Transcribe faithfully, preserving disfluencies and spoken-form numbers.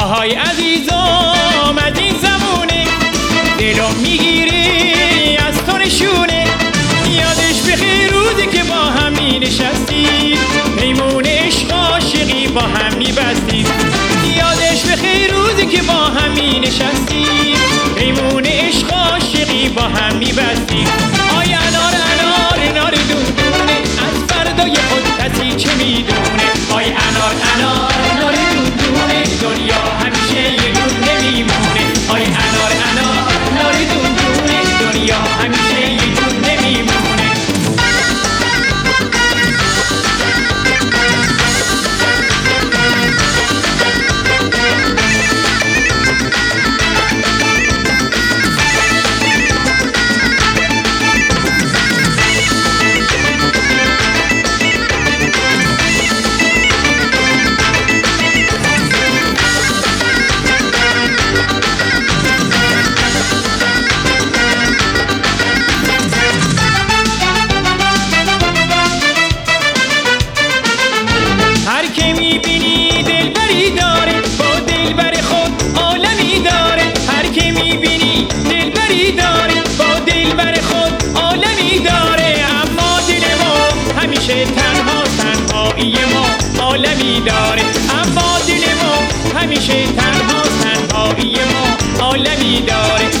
آهای عزیزم از این زمونه دلم میگیری از تو نشونه. یادش بخیر روزی که با هم می نشستیم پیمون عشق عاشقی با هم می بستیم. یادش بخیر روزی که با هم می نشستیم پیمون عشق عاشقی با هم می بستیم. آی انار انار انار دندونه از فردای خود کسی چه میدونه. آی انار انار انار دندونه دنیا همیشه یه دونه میمونه. آی انار انار انار دندونه دنیا همیشه یه دونه میمونه. هر که میبینی دلبری داره با دلبر خود عالمی داره. هر که میبینی دلبری داره با دلبر خود عالمی داره. اما دل ما همیشه تنها تنهایی ما عالمی داره. اما دل ما همیشه تنها تنهایی ما عالمی داره.